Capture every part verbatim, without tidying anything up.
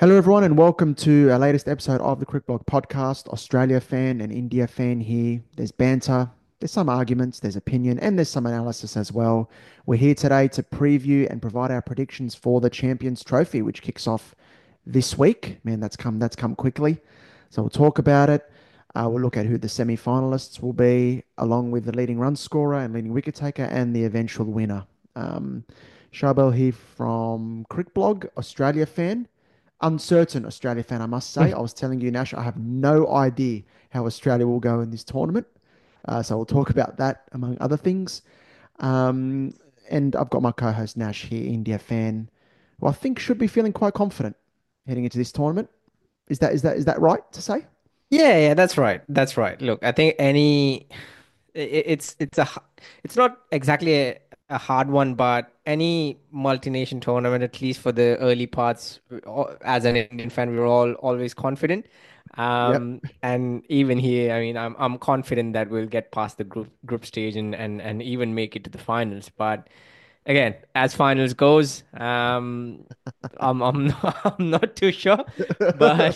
Hello, everyone, and welcome to our latest episode of the Crickblog podcast. Australia fan and India fan here. There's banter, there's some arguments, there's opinion, and there's some analysis as well. We're here today to preview and provide our predictions for the Champions Trophy, which kicks off this week. Man, that's come that's come quickly. So we'll talk about it. Uh, we'll look at who the semi-finalists will be, along with the leading run scorer and leading wicket taker, and the eventual winner. Um, Charbel here from Crickblog, Australia fan. Uncertain Australia fan, I must say. I was telling you, Nash, I have no idea how Australia will go in this tournament. Uh, so we'll talk about that among other things. Um, and I've got my co-host Nash here, India fan, who I think should be feeling quite confident heading into this tournament. Is that is that is that right to say? Yeah, yeah, that's right. That's right. Look, I think any i- i- it's it's a h- it's not exactly a, a hard one, but any multi-nation tournament, at least for the early parts, o- as an Indian fan, we were all always confident. Yep. Um, and even here, I mean, I'm I'm confident that we'll get past the group group stage and and and even make it to the finals. But again, as finals goes, um, I'm I'm not, I'm not too sure, but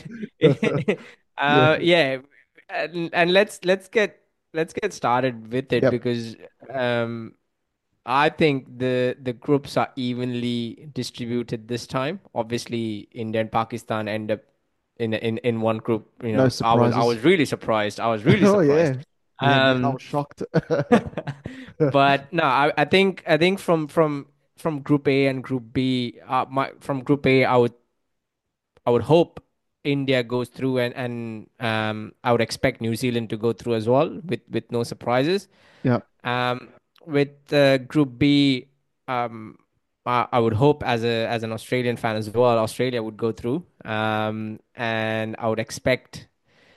Yeah. uh, yeah, and, and let's let's get let's get started with it Yep. because um, I think the the groups are evenly distributed this time. Obviously, India and Pakistan end up in in in one group. You No know, I was I surprises. was really surprised. I was really Oh surprised. yeah. Yeah, man, I Um, was shocked. but no, I, I think I think from from from Group A and Group B, uh, my from Group A, I would I would hope India goes through and and um I would expect New Zealand to go through as well with with no surprises. Yep. Um, with uh, Group B, um, I, I would hope as a as an Australian fan as well, Australia would go through. Um, and I would expect.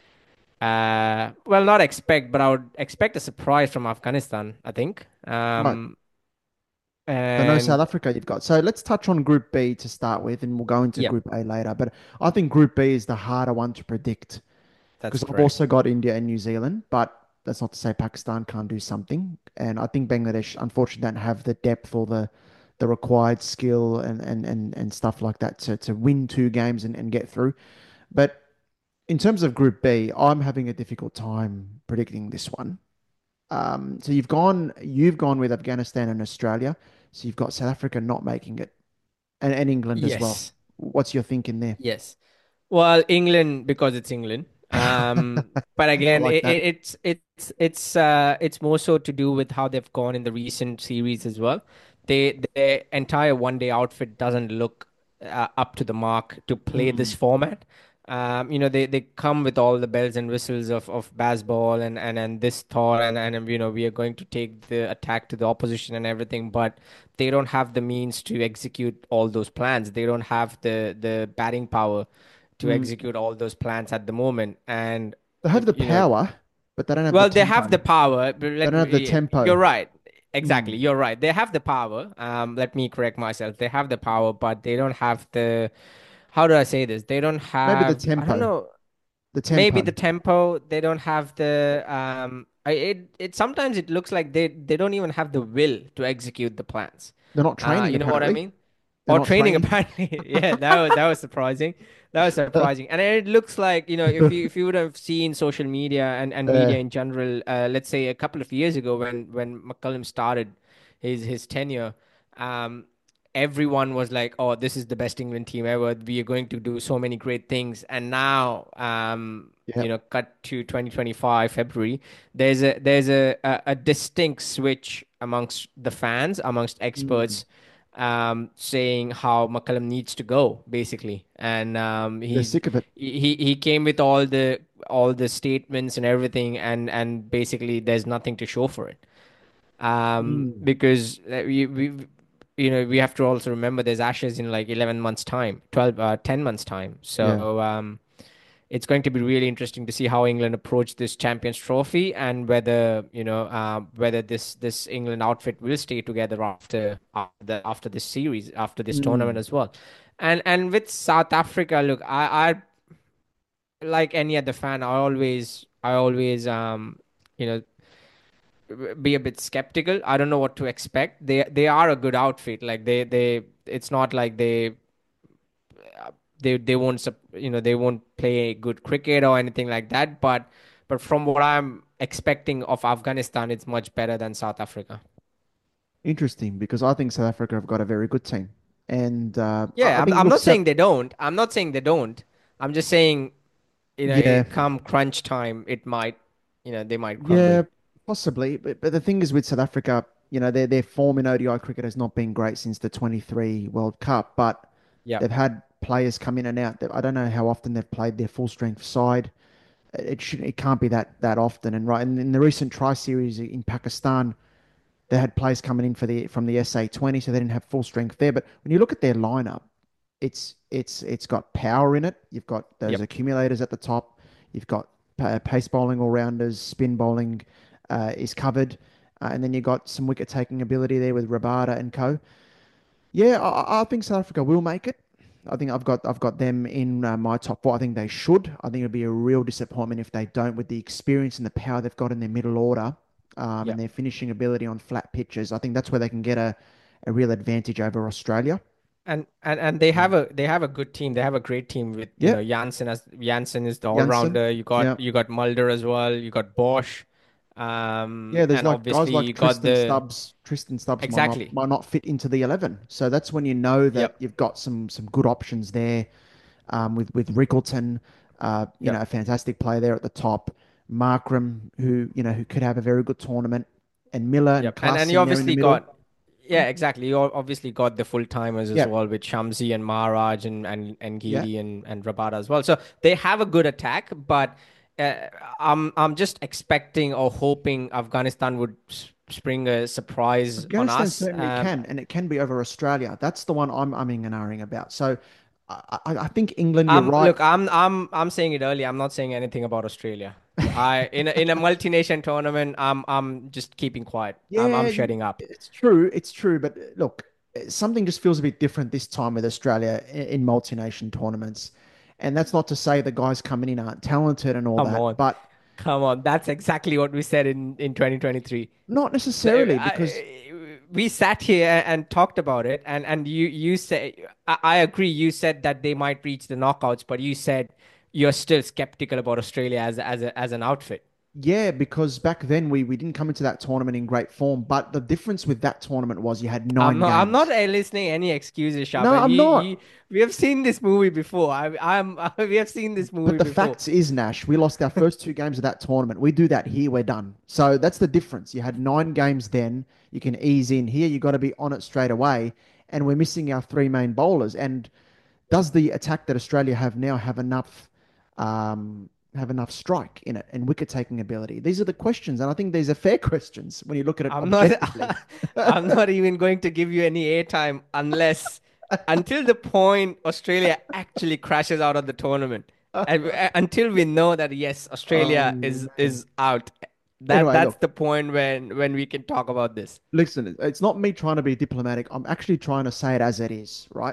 Uh, well, not expect, but I would expect a surprise from Afghanistan, I think. Right. Um, So no South and Africa you've got. So let's touch on Group B to start with, and we'll go into yeah, Group A later. But I think Group B is the harder one to predict that's because I've correct. also got India and New Zealand, but that's not to say Pakistan can't do something. And I think Bangladesh, unfortunately, don't have the depth or the the required skill and and and, and stuff like that to, to win two games and, and get through. But in terms of Group B, I'm having a difficult time predicting this one. Um, so you've gone you've gone with Afghanistan and Australia. So you've got South Africa not making it, and, and England as well. Yes, What's your thinking there? yes. Well, England because it's England. Um, but I again, like it, that. it, it's it's it's uh it's more so to do with how they've gone in the recent series as well. They their entire one day outfit doesn't look uh, up to the mark to play this Mm. format. Um, you know, they, they come with all the bells and whistles of, of baseball and, and, and this thought and, and you know we are going to take the attack to the opposition and everything, but they don't have the means to execute all those plans. They don't have the the batting power to Mm. execute all those plans at the moment. And They uh, have the you know, power, but they don't have the well, they have the tempo. power. But They let don't have the me, you're tempo. right. Exactly, Mm. you're right. They have the power. Um, let me correct myself. They have the power, but they don't have the. How do I say this? They don't Maybe the have. I don't tempo. know. The Maybe tempo. the tempo. They don't have the. Um. I- It. It sometimes it looks like they. They don't even have the will to execute the plans. They're not Uh, training, you know what I apparently. mean? They're Or not training training. apparently. Yeah, that was that was surprising. That was surprising. And it looks like, you know, if you if you would have seen social media and, and Uh, media in general, uh, let's say a couple of years ago when when McCullum started his his tenure, um, everyone was like, "Oh, this is the best England team ever. We are going to do so many great things." And now, um, you yep. know, cut to twenty twenty-five February, there's a there's a, a, a distinct switch amongst the fans, amongst Mm. experts um, saying how McCallum needs to go, basically, and um, They're he's sick of it. he he came with all the all the statements and everything, and and basically there's nothing to show for it. Um, Mm. because uh, we we you know we have to also remember there's Ashes in like eleven months time, twelve uh, ten months time, Yeah. so um it's going to be really interesting to see how England approach this Champions Trophy and whether you know uh, whether this this England outfit will stay together after after the, after this series after this tournament Mm. as well. And and with South Africa, look, I I like any other fan, I always I always um you know be a bit skeptical. I don't know what to expect. They they are a good outfit. Like they they it's not like they they they won't sup- you know they won't play good cricket or anything like that. But but from what I'm expecting of Afghanistan, it's much better than South Africa. Interesting, because I think South Africa have got a very good team, and uh, I I Yeah, I'm think I'm look, not South, saying they don't. I'm not saying they don't. I'm just saying, you know, yeah, it come crunch time, it might, you know, they might crumble. yeah, possibly. But but the thing is with South Africa, you know, their their form in O D I cricket has not been great since the twenty-three World Cup, but Yeah, they've had players come in and out. I don't know how often they've played their full strength side. It should it can't be that that often. And right, and in the recent Tri Series in Pakistan, they had players coming in for the from the S A twenty, so they didn't have full strength there. But when you look at their lineup, it's it's it's got power in it. You've got those yep, accumulators at the top. You've got pace bowling all rounders. Spin bowling uh, is covered, uh, and then you got some wicket taking ability there with Rabada and co. Yeah, I, I think South Africa will make it. I think I've got I've got them in uh, my top four. I think they should. I think it'll be a real disappointment if they don't, with the experience and the power they've got in their middle order, um, and yep, their finishing ability on flat pitches. I think that's where they can get a, a real advantage over Australia. and and and they have Mm. a they have a good team. They have a great team with, you know, Yep, Janssen as Janssen is the all Janssen. rounder. You got Yeah, you got Mulder as well. You got Bosch, um, yeah. There's and like guys obviously like you got Tristan the Stubbs. Tristan Stubbs might not exactly. might not fit into the eleven. So that's when you know that Yep, you've got some some good options there. Um, with with Rickleton, uh, you know, yep, a fantastic player there at the top. Markram, who you know, who could have a very good tournament, and Miller and yep. And and you Klassen there in the obviously middle. got yeah, exactly. You obviously got the full timers as Yeah, well with Shamsi and Maharaj and and and yeah. Giri and and Rabada as well. So they have a good attack, but uh, I'm I'm just expecting or hoping Afghanistan would s- spring a surprise on Afghanistan us. certainly Um, can, and it can be over Australia. That's the one I'm umming and ahhing about. So I, I, I think England, you're I'm right. look, I'm I'm I'm saying it earlier. I'm not saying anything about Australia. I in a, in a multi-nation tournament, I'm I'm just keeping quiet. I'm I'm Yeah, shutting up. it's true. It's true. But look, something just feels a bit different this time with Australia in, in multi-nation tournaments. And that's not to say the guys coming in aren't talented and all Come that, on. but Come on, that's exactly what we said in in twenty twenty-three. not The- necessarily because I, we sat here and talked about it, and and you you say I, I agree. You said that they might reach the knockouts, but you said you're still skeptical about Australia as as a, as an outfit. yeah, because back then we, we didn't come into that tournament in great form. But the difference with that tournament was you had I'm nine not. I'm not games. uh, listening any excuses, No, Shaban. I'm You, you, not. we have seen this movie before. I, I'm. We have seen this But movie the before. facts is, Nash, we lost our first two games of that tournament. We do that here, we're done. So that's the difference. You had nine games then. You can ease in. Here, you got to be on it straight away. And we're missing our three main bowlers. And does the attack that Australia have now have enough um, have enough strike in it and wicket taking ability? These are the questions, and I think these are fair questions when you look at it I'm not. objectively. I'm not even going to give you any airtime unless until the point Australia actually crashes out of the tournament, and uh, until we know that yes, Australia Oh is man. is out. That Anyway, that's look, the point when when we can talk about this. listen. It's not me trying to be diplomatic. I'm actually trying to say it as it is, right?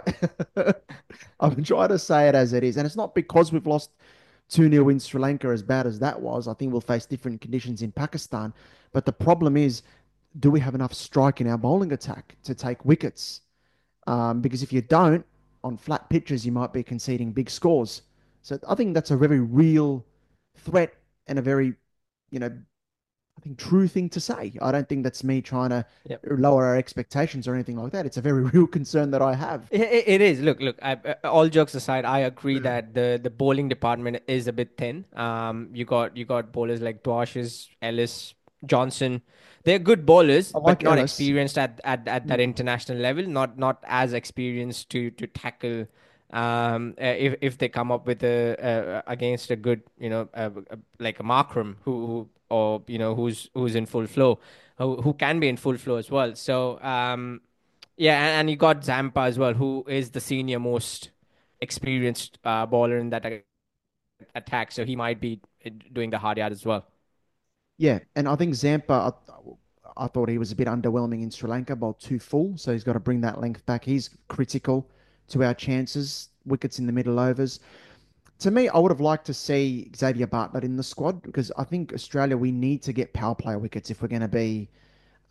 I'm trying to say it as it is, and it's not because we've lost two nil in Sri Lanka, as bad as that was. I think we'll face different conditions in Pakistan. But the problem is, do we have enough strike in our bowling attack to take wickets? Um, because if you don't, on flat pitches, you might be conceding big scores. So I think that's a very real threat and a very, you know, I think true thing to say. I don't think that's me trying to Yep. lower our expectations or anything like that. It's a very real concern that I have. It, it it is. Look, look. I, uh, all jokes aside, I agree that the the bowling department is a bit thin. Um, you got you got bowlers like Dwashes, Ellis, Johnson. They're good bowlers, I but like not Ellis. experienced at, at, at that Mm. international level. Not not as experienced to to tackle. Um, uh, if if they come up with a, uh against a good, you know, uh, uh, like a Markram who, who or you know who's who's in full flow, who who can be in full flow as well. So um. Yeah, and, and you got Zampa as well, who is the senior most experienced uh, bowler in that a- attack. So he might be uh, doing the hard yard as well. Yeah, and I think Zampa, I, I thought he was a bit underwhelming in Sri Lanka, bowled too full, so he's got to bring that length back. He's critical to our chances, wickets in the middle overs. To me, I would have liked to see Xavier Bartlett in the squad because I think Australia, we need to get power play wickets if we're going to be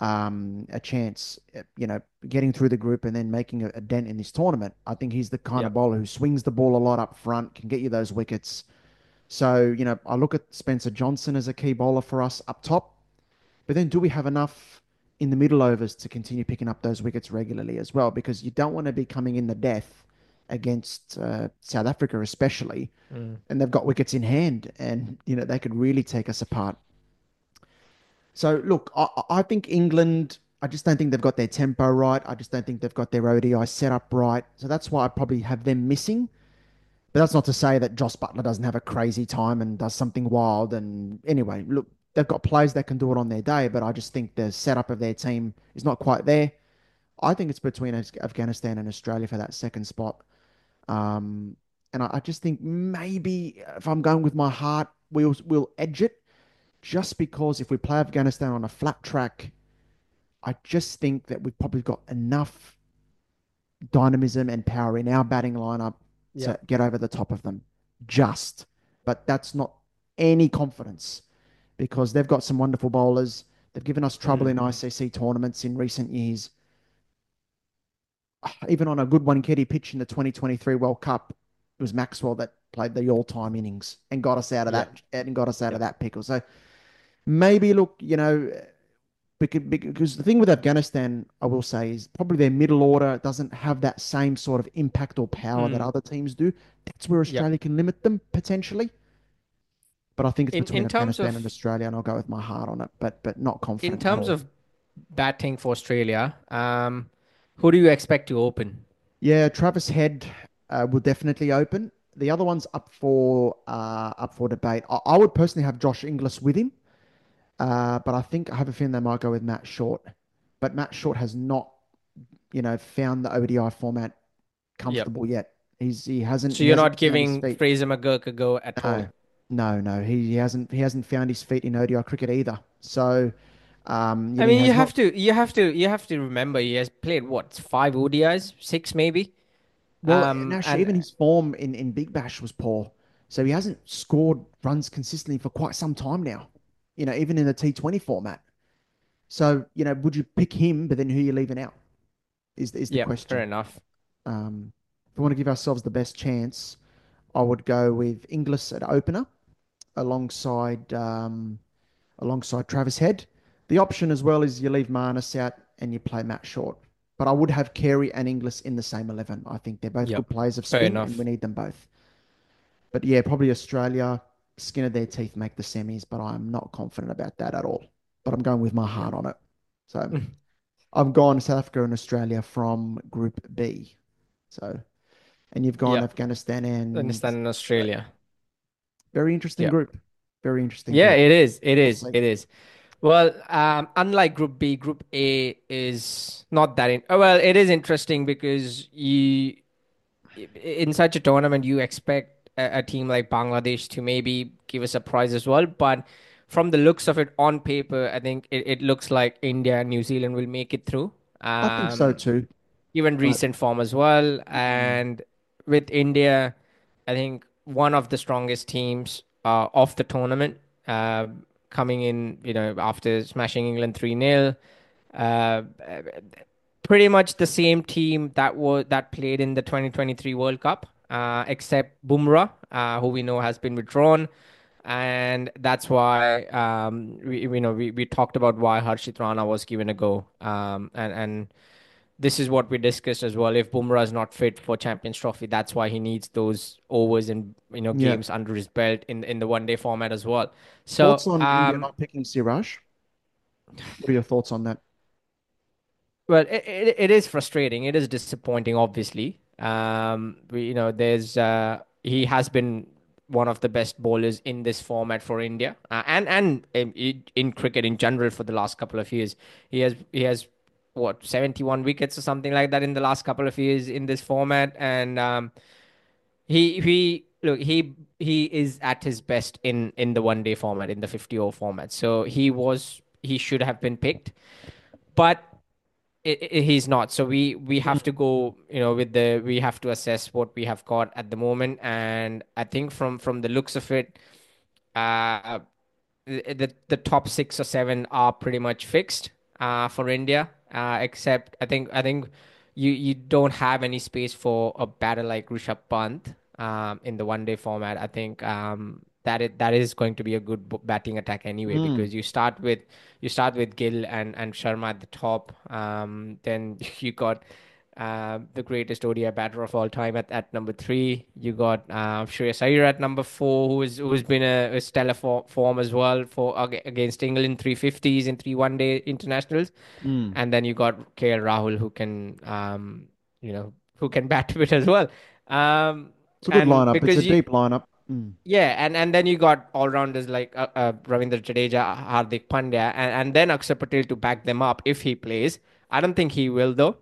um, a chance, uh, you know, getting through the group and then making a, a dent in this tournament. I think he's the kind of Yep. bowler who swings the ball a lot up front, can get you those wickets. So, you know, I look at Spencer Johnson as a key bowler for us up top. But then do we have enough in the middle overs to continue picking up those wickets regularly as well? Because you don't want to be coming in the death against uh, South Africa, especially, Mm. and they've got wickets in hand, and you know they could really take us apart. So look, I, I think England. I just don't think they've got their tempo right. I just don't think they've got their O D I set up right. So that's why I probably have them missing. But that's not to say that Joss Butler doesn't have a crazy time and does something wild. And anyway, look, they've got players that can do it on their day, but I just think the setup of their team is not quite there. I think it's between Afghanistan and Australia for that second spot. Um, and I, I just think maybe if I'm going with my heart, we'll we'll edge it just because if we play Afghanistan on a flat track, I just think that we've probably got enough dynamism and power in our batting lineup to Yep. get over the top of them. Just. But that's not any confidence because they've got some wonderful bowlers. They've given us trouble Mm. in I C C tournaments in recent years. Even on a good one Keddy pitch in the twenty twenty-three World Cup, it was Maxwell that played the all-time innings and got us out of Yep. that and got us out of Yep. that pickle. So maybe look, you know, because, because the thing with Afghanistan, I will say, is probably their middle order doesn't have that same sort of impact or power that Mm. other teams do. That's where Yep. Australia can limit them potentially. But I think it's In between in terms Afghanistan and of Australia, and I'll go with my heart on it, but but not in confident at terms all. of batting for Australia, um, who do you expect to open? Yeah, Travis Head uh, will definitely open. The other one's up for uh, up for debate. I, I would personally have Josh Inglis with him, uh, but I think I have a feeling they might go with Matt Short. But Matt Short has not, you know, found the O D I format Yep. comfortable yet. He's he hasn't So he you're hasn't not found his giving feet. Fraser McGurk a go at No, all? no, no. He, he hasn't he hasn't found his feet in O D I cricket either. So, um, you I know, he mean, you has not. have to, you have to, you have to remember he has played what, five O D Is, six maybe. Well, and Um, actually, and even his form in in Big Bash was poor. So he hasn't scored runs consistently for quite some time now. You know, even in the T twenty format. So, you know, would you pick him, but then who are you leaving out? Is is the yeah, fair question. enough. Um, if we want to give ourselves the best chance, I would go with Inglis at opener alongside um, alongside Travis Head. The option as well is you leave Marnus out and you play Matt Short. But I would have Carey and Inglis in the same eleven. I think they're both Yep, good players of fair spin and we enough. need them both. But yeah, probably Australia, skin of their teeth make the semis, but I'm not confident about that at all. But I'm going with my Yep. heart on it. So I've gone South Africa and Australia from Group B. So, and you've gone Yep. Afghanistan and Understand in Australia. Australia. Very interesting Yep. group. Very interesting Yeah, group. it is. It We'll is. see. It is. Well, um, unlike Group B, Group A is not that in. Oh, well, it is interesting because you, in such a tournament, you expect a, a team like Bangladesh to maybe give a surprise as well. But from the looks of it on paper, I think it, it looks like India and New Zealand will make it through. I think so Um, too. Given But recent form as well. mm, And with India, I think one of the strongest teams uh, of the tournament, uh, coming in, you know, after smashing England three nil. Uh, Pretty much the same team that was that played in the twenty twenty-three World Cup, uh, except Bumrah, uh, who we know has been withdrawn. And that's why um, we, you know, we, we talked about why Harshit Rana was given a go. Um, and, and this is what we discussed as well. If Bumrah is not fit for Champions Trophy, that's why he needs those overs and you know yeah. games under his belt in in the one day format as well. So Thoughts on India um, not picking Siraj? What are your thoughts on that? well, it, it it is frustrating. It is disappointing, obviously. Um, we, you know, there's uh, he has been one of the best bowlers in this format for India, uh, and and in, in cricket in general for the last couple of years. He has he has what seventy-one wickets or something like that in the last couple of years in this format, and um, he he look he he is at his best in in the one day format, in the fifty over format. So he was he should have been picked, but it, it, he's not. So we we have to go, you know, with the we have to assess what we have got at the moment. And I think from from the looks of it, uh, the the top six or seven are pretty much fixed. uh, for India. Uh, except I think I think you you don't have any space for a batter like Rishabh Pant um, in the one day format. I think um, that it that is going to be a good b- batting attack anyway Mm. because you start with you start with Gill and and Sharma at the top. Um, then you got uh, the greatest O D I batter of all time at, at number three. You got uh, Shreyas Iyer at number four, who is who's been a, a stellar for, form as well for ag- against England, three fifties in three one day internationals. Mm. And then you got K L Rahul, who can um, you know who can bat to it as well. Um, It's a good and lineup. It's a because you deep lineup. Mm. yeah, and, and then you got all rounders like uh, uh, Ravindra Jadeja, Hardik Pandya, and, and then Akshar Patel to back them up if he plays. I don't think he will though.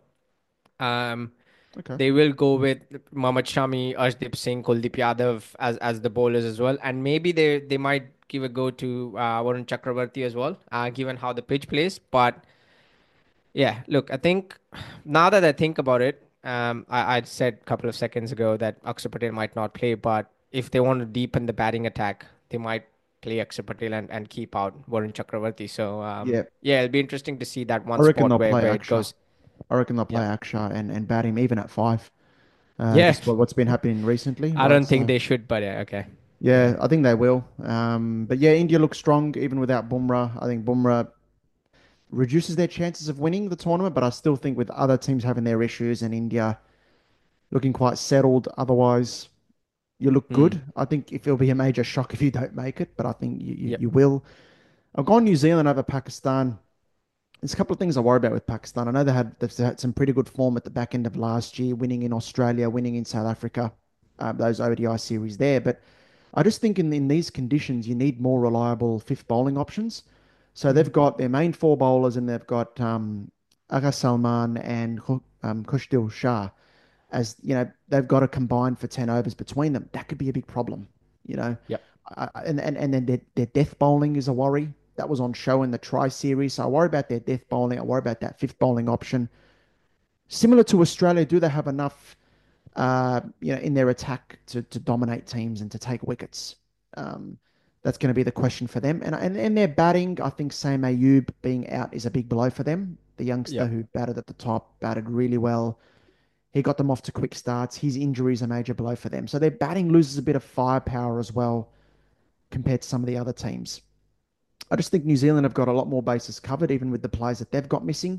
Um, Okay. they will go with Mohammad Shami, Arshdeep Singh, Kuldeep Yadav as as the bowlers as well, and maybe they they might give a go to uh, Varun Chakravarti as well, uh, given how the pitch plays. But yeah, look, I think now that I think about it, um, I I said a couple of seconds ago that Akshar Patel might not play, but if they want to deepen the batting attack, they might play Akshar Patel and, and keep out Varun Chakravarti. So um, Yeah. yeah, it'll be interesting to see that I one reckon spot they'll where play where it Aksha. goes. I reckon they'll play Yep. Aksha and, and bat him even at five. Uh, Yeah, just what, what's been happening recently, I right? don't think So they should, but yeah, okay. Yeah. yeah, I think they will. Um, but yeah, India looks strong even without Bumrah. I think Bumrah reduces their chances of winning the tournament, but I still think with other teams having their issues and India looking quite settled, otherwise you look Hmm. good. I think if it'll be a major shock if you don't make it, but I think you, you, Yep. you will. I've gone New Zealand over Pakistan. There's a couple of things I worry about with Pakistan. I know they had they've had some pretty good form at the back end of last year, winning in Australia, winning in South Africa, uh, those O D I series there. But I just think in, in these conditions, you need more reliable fifth bowling options. So Hmm. they've got their main four bowlers, and they've got um, Agha Salman and um, Kushdil Shah. As you know, they've got to combine for ten overs between them. That could be a big problem. You know, Yep. I, and and and then their, their death bowling is a worry. That was on show in the Tri Series. So I worry about their death bowling. I worry about that fifth bowling option. Similar to Australia, do they have enough, uh, you know, in their attack to, to dominate teams and to take wickets? Um, that's going to be the question for them. And, and and their batting, I think Sam Ayub being out is a big blow for them. The youngster Yep. who batted at the top batted really well. He got them off to quick starts. His injury is a major blow for them. So their batting loses a bit of firepower as well compared to some of the other teams. I just think New Zealand have got a lot more bases covered, even with the players that they've got missing.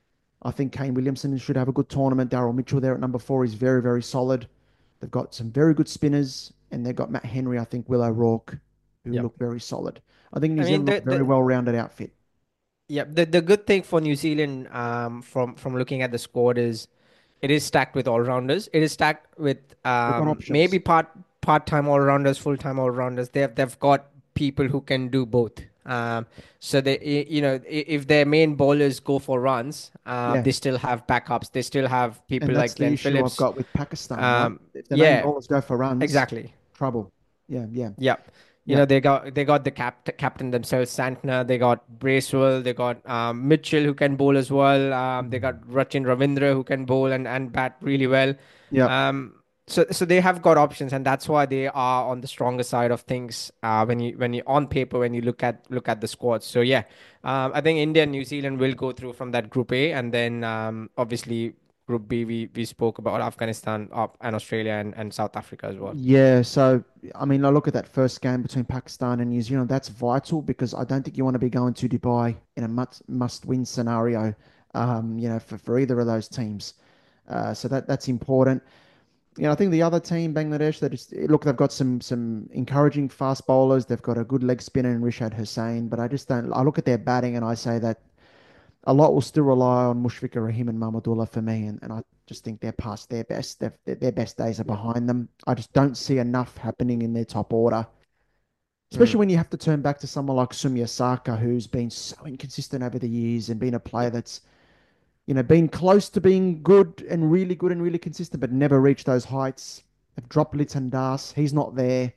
I think Kane Williamson should have a good tournament. Daryl Mitchell there at number four is very, very solid. They've got some very good spinners, and they've got Matt Henry, I think, Will O'Rourke, who Yep. look very solid. I think New I mean, Zealand look the very the well rounded outfit. yeah, the the good thing for New Zealand, um, from from looking at the squad is it is stacked with all rounders. It is stacked with They've got um maybe options. part part time all rounders, full time all rounders. They've they've got people who can do both. Um, so they y- you know i- if their main bowlers go for runs, uh, Yeah. they still have backups. They still have people And that's like the Glenn issue I've Phillips. got with Pakistan, right? Um, If the main yeah, bowlers go for runs, exactly. trouble. Yeah, yeah, Yep. You yeah. know, they got they got the cap captain themselves, Santner. They got Bracewell. They got um, Mitchell who can bowl as well. Um, they got Rachin Ravindra who can bowl and, and bat really well. Yeah. Um, so so they have got options, and that's why they are on the stronger side of things. Uh, when you when you on paper when you look at look at the squads. So yeah, um, I think India and New Zealand will go through from that Group A, and then um, obviously Group B we we spoke about Afghanistan up and Australia and, and South Africa as well. Yeah, so I mean, I look at that first game between Pakistan and New Zealand. That's vital because I don't think you want to be going to Dubai in a must must win scenario. Um, you know, for, for either of those teams. Uh, so that that's important. You know, I think the other team, Bangladesh, they just look. They've got some some encouraging fast bowlers. They've got a good leg spinner in Rishad Hussain, but I just don't. I look at their batting and I say that a lot will still rely on Mushfiqur Rahim and Mahmudullah for me, and, and I just think they're past their best. They've, their their best days are Yeah. behind them. I just don't see enough happening in their top order, especially Mm. when you have to turn back to someone like Sumya Saka, who's been so inconsistent over the years and been a player Yep. that's you know been close to being good and really good and really consistent, but never reached those heights. They've dropped Litan Das. He's not there.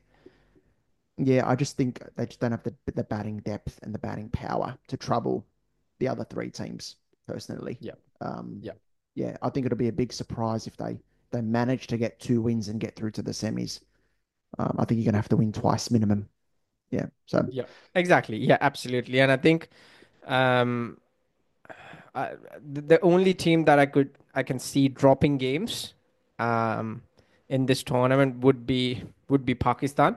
Yeah, I just think they just don't have the the batting depth and the batting power to trouble the other three teams. Personally, Yep. um, Yep. yeah, I think it'll be a big surprise if they they manage to get two wins and get through to the semis. Um, I think you're gonna have to win twice minimum. Yeah, so Yeah, exactly. Yeah, absolutely. And I think um uh, the the only team that I could I can see dropping games um, in this tournament would be would be Pakistan.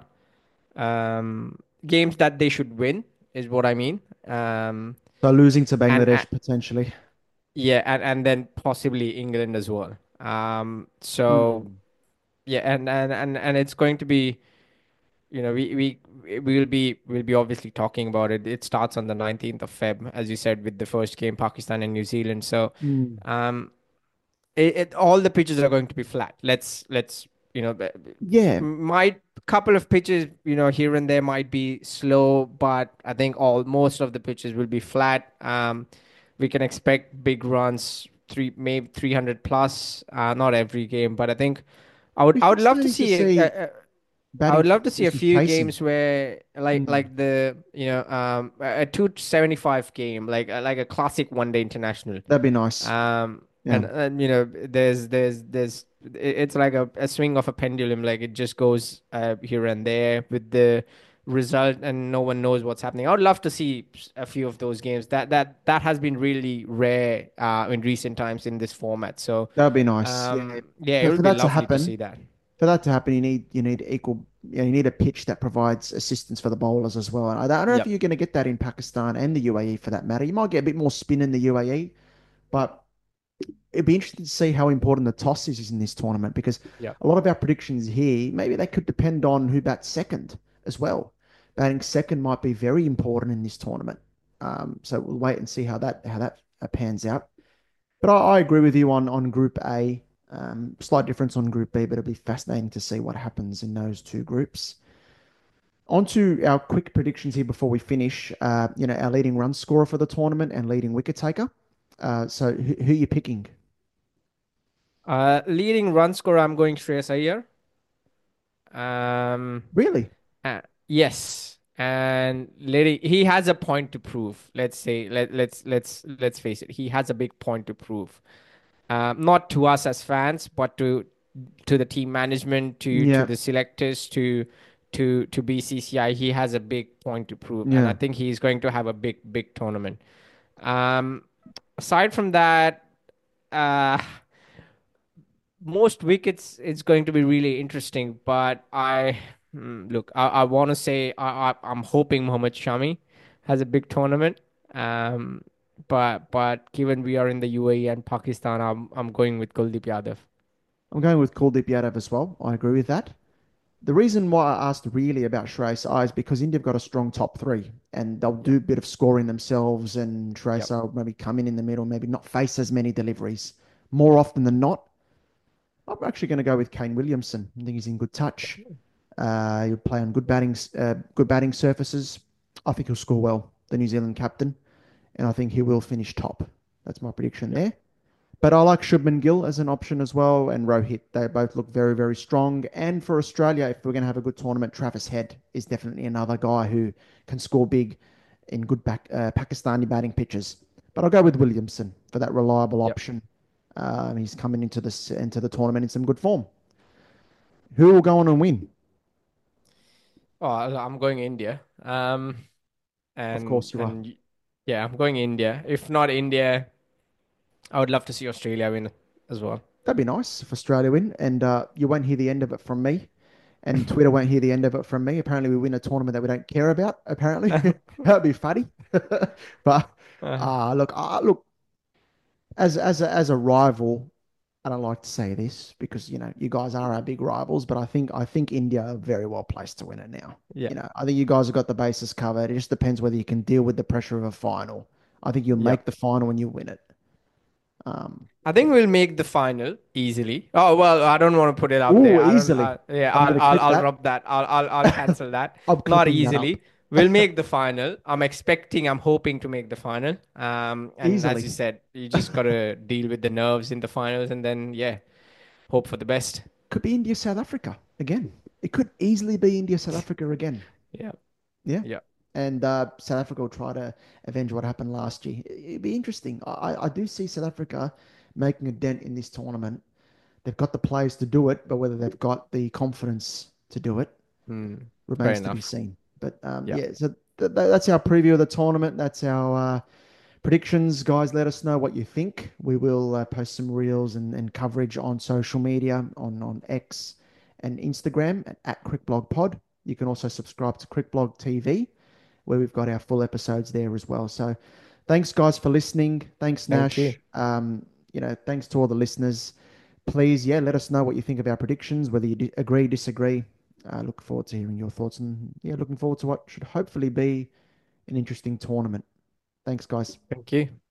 Um, games that they should win is what I mean. Um, So losing to and uh, Bangladesh potentially. yeah, and, and then possibly England as well. Um, so Hmm. yeah, and, and and and it's going to be, you know, we we we will be we'll be obviously talking about it. It starts on the nineteenth of Feb, as you said, with the first game, Pakistan and New Zealand. So, Hmm. um, it, it all the pitches are going to be flat. Let's let's you know, b- b- Yeah, might couple of pitches, you know, here and there might be slow, but I think all most of the pitches will be flat. Um, we can expect big runs, three maybe three hundred plus. Uh, not every game, but I think I would be I would love to fascinating to see a, see a, I batting would love to see a chances with few pacing. games where like Hmm. like the you know um a two seventy-five game like like a classic one day international. That'd be nice. Um Yeah. and, and you know there's there's there's it's like a, a swing of a pendulum, like it just goes uh, here and there with the result and no one knows what's happening. I would love to see a few of those games. That that that has been really rare uh in recent times in this format. So That'd be nice. Yeah. um yeah, it But would for be that to lovely to happen, see that. for that to happen, you need you need equal. You know, you need a pitch that provides assistance for the bowlers as well. And I don't know if Yep. you're going to get that in Pakistan and the U A E for that matter. You might get a bit more spin in the U A E, but it'd be interesting to see how important the toss is in this tournament because Yep. a lot of our predictions here, maybe they could depend on who bats second as well. Batting second might be very important in this tournament. Um, so we'll wait and see how that how that uh, pans out. But I, I agree with you on on Group A. Um, slight difference on Group B, but it'll be fascinating to see what happens in those two groups. On to our quick predictions here before we finish. Uh, you know, our leading run scorer for the tournament and leading wicket taker. Uh, so who, who are you picking? Uh, leading run scorer, I'm going Shreyas Iyer. Um, Really? uh, yes, and leading, he has a point to prove. Let's say, let let's let's let's face it, he has a big point to prove. Um, not to us as fans, but to to the team management, to to Yeah, the selectors, to to to B C C I. He has a big point to prove, and I yeah. think he's going to have a big big tournament. Um, aside from that, uh. most wickets it's going to be really interesting, but I hmm, look, I, I want to say I, I I'm hoping Mohammad Shami has a big tournament. Um, but but given we are in the U A E and Pakistan, I'm I'm going with Kuldeep Yadav. I'm going with Kuldeep Yadav as well. I agree with that. The reason why I asked really about Shreyas Iyer is because India have got a strong top three and they'll Yep, do a bit of scoring themselves and Shreyas yep, Iyer will maybe come in in the middle, maybe not face as many deliveries. More often than not, I'm actually going to go with Kane Williamson. I think he's in good touch. Uh, he'll play on good batting, uh, good batting surfaces. I think he'll score well, the New Zealand captain, and I think he will finish top. That's my prediction yep, there. But I like Shubman Gill as an option as well, and Rohit. They both look very, very strong. And for Australia, if we're going to have a good tournament, Travis Head is definitely another guy who can score big in good back, uh, Pakistani batting pitches. But I'll go with Williamson for that reliable yep. option. Um, he's coming into this into the tournament in some good form. Who will go on and win? Oh, I'm going India. Um, Of and course you are. and yeah, I'm going India. If not India, I would love to see Australia win as well. That'd be nice if Australia win, and uh, you won't hear the end of it from me, and Twitter won't hear the end of it from me. Apparently, we win a tournament that we don't care about. Apparently, that'd be funny. But Uh, uh, look, uh, look, as as a, as a rival, I don't like to say this because you know you guys are our big rivals, but I think I think India are very well placed to win it now. yeah. You know, I think you guys have got the bases covered. It just depends whether you can deal with the pressure of a final. I think you'll Yep. make the final when you win it. Um, I think we'll make the final easily. Oh well, I don't want to put it out there. oh, I don't. easily. Uh, yeah, I'm I'll going to I'll clip I'll that. rub that. I'll I'll I'll cancel that. I'm Not clipping that up easily. We'll make the final. I'm expecting. I'm hoping to make the final. Um, and as you easily. said, you just gotta deal with the nerves in the finals, and then yeah, hope for the best. Could be India, South Africa again. It could easily be India, South Africa again. Yeah, Yeah. yeah, And uh, South Africa will try to avenge what happened last year. It'd be interesting. I, I do see South Africa making a dent in this tournament. They've got the players to do it, but whether they've got the confidence to do it Hmm. Fair remains to be enough. seen. But um, Yeah. yeah, so th th that's our preview of the tournament. That's our uh, predictions, guys. Let us know what you think. We will uh, post some reels and, and coverage on social media on, on X and Instagram at, at CrickBlogPod. You can also subscribe to CrickBlog T V, where we've got our full episodes there as well. So thanks, guys, for listening. Thanks, Thank Nash. you. Um, you know, thanks to all the listeners. Please, yeah, let us know what you think of our predictions, whether you di- agree, disagree. I uh, look forward to hearing your thoughts, and yeah, looking forward to what should hopefully be an interesting tournament. Thanks, guys. Thank you.